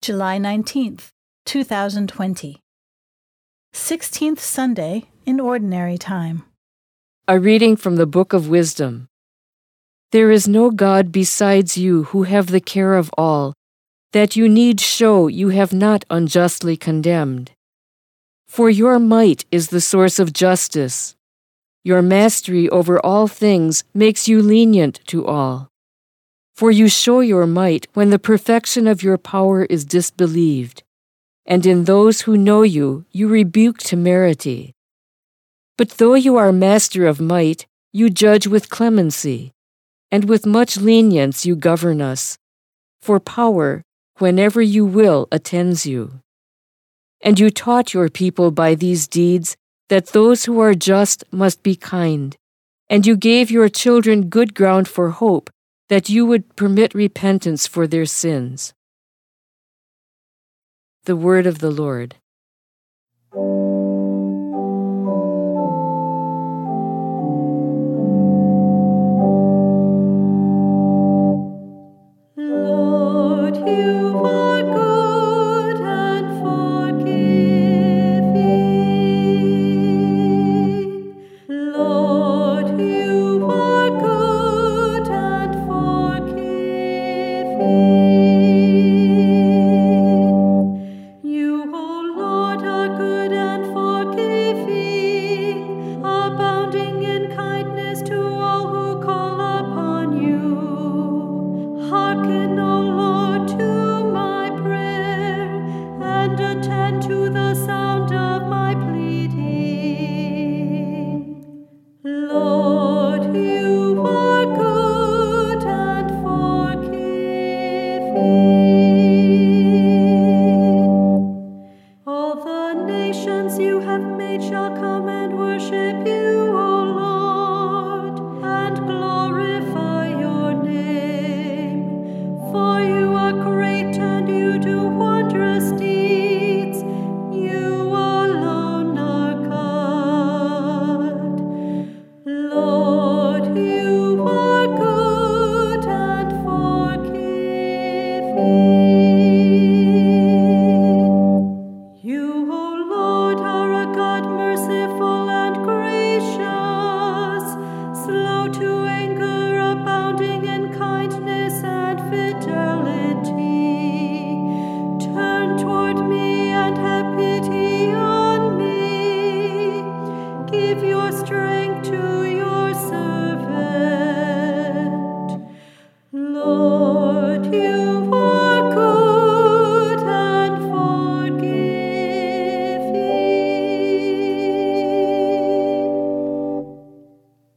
July 19th, 2020. 16th Sunday in Ordinary Time. A reading from the Book of Wisdom. There is no God besides you who have the care of all, that you need show you have not unjustly condemned. For your might is the source of justice. Your mastery over all things makes you lenient to all. For you show your might when the perfection of your power is disbelieved, and in those who know you rebuke temerity. But though you are master of might, you judge with clemency, and with much lenience you govern us. For power, whenever you will, attends you. And you taught your people by these deeds that those who are just must be kind, and you gave your children good ground for hope, that you would permit repentance for their sins. The Word of the Lord. Lord, you are good and forgiving. Lord, you are good and forgiving. You, O Lord, are good and forgiving, abounding in kindness to all who call upon you. Hearken, O Lord, to my prayer, and attend to the sound of my pleading. Lord, you are good and forgiving. All the nations you have made shall come and worship you, O Lord, and glorify your name. For you are great and you do wondrous deeds. You alone are God. Lord, you are good and forgiving. You, O Lord, are a God merciful and gracious, slow to anger, abounding in kindness and fidelity. Turn toward me and have pity on me. Give your strength to your servant. Lord, you are good and forgiving.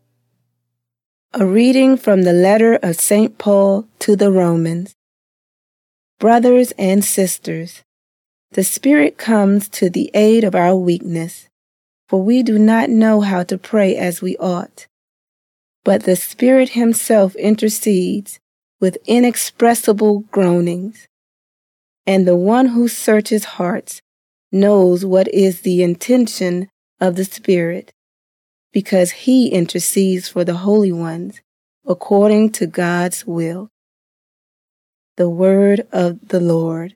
A reading from the letter of St. Paul to the Romans. Brothers and sisters, the Spirit comes to the aid of our weakness, for we do not know how to pray as we ought. But the Spirit Himself intercedes with inexpressible groanings, and the one who searches hearts knows what is the intention of the Spirit, because He intercedes for the holy ones according to God's will. The Word of the Lord.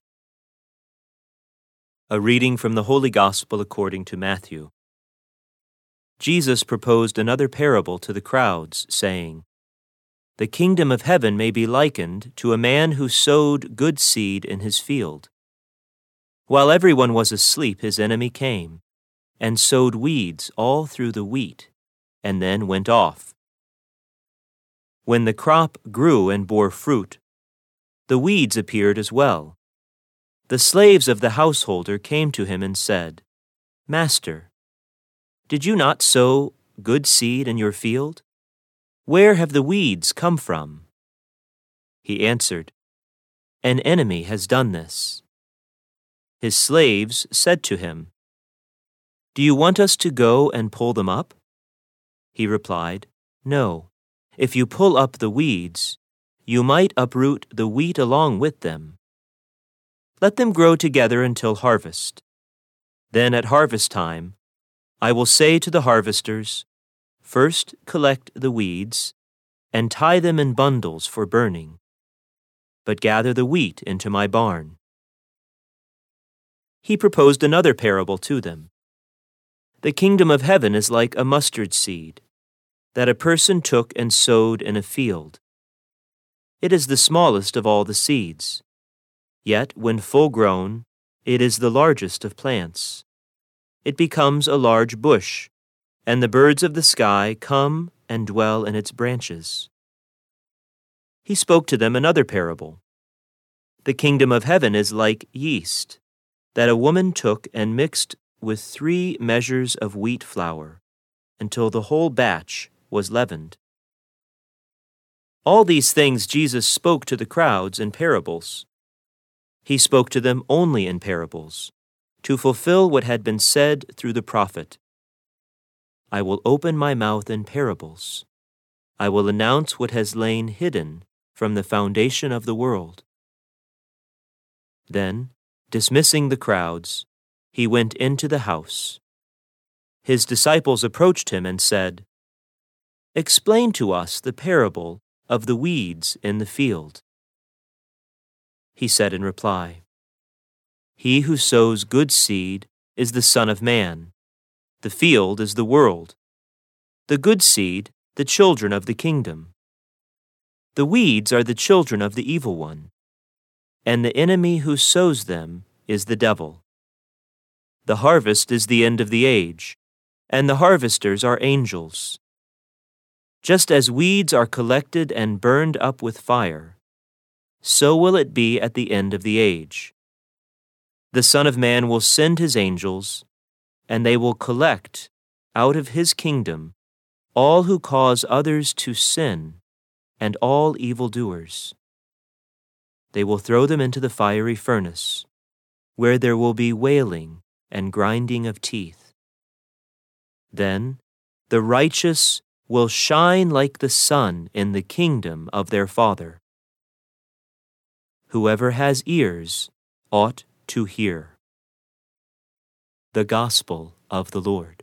A reading from the Holy Gospel according to Matthew. Jesus proposed another parable to the crowds, saying, "The kingdom of heaven may be likened to a man who sowed good seed in his field. While everyone was asleep, his enemy came and sowed weeds all through the wheat, and then went off. When the crop grew and bore fruit, the weeds appeared as well. The slaves of the householder came to him and said, 'Master, did you not sow good seed in your field? Where have the weeds come from?' He answered, 'An enemy has done this.' His slaves said to him, 'Do you want us to go and pull them up?' He replied, 'No. If you pull up the weeds, you might uproot the wheat along with them. Let them grow together until harvest. Then at harvest time, I will say to the harvesters, first collect the weeds and tie them in bundles for burning, but gather the wheat into my barn. He proposed another parable to them. The kingdom of heaven is like a mustard seed that a person took and sowed in a field. It is the smallest of all the seeds, yet when full grown, it is the largest of plants. It becomes a large bush, and the birds of the sky come and dwell in its branches. He spoke to them another parable. The kingdom of heaven is like yeast that a woman took and mixed with 3 measures of wheat flour until the whole batch was leavened. All these things Jesus spoke to the crowds in parables. He spoke to them only in parables, to fulfill what had been said through the prophet. I will open my mouth in parables. I will announce what has lain hidden from the foundation of the world. Then, dismissing the crowds, he went into the house. His disciples approached him and said, "Explain to us the parable of the weeds in the field." He said in reply, "He who sows good seed is the Son of Man. The field is the world. The good seed, the children of the kingdom. The weeds are the children of the evil one, and the enemy who sows them is the devil. The harvest is the end of the age, and the harvesters are angels. Just as weeds are collected and burned up with fire, so will it be at the end of the age. The Son of Man will send his angels, and they will collect out of his kingdom all who cause others to sin and all evildoers. They will throw them into the fiery furnace, where there will be wailing and grinding of teeth. Then the righteous will shine like the sun in the kingdom of their Father. Whoever has ears ought to hear." The Gospel of the Lord.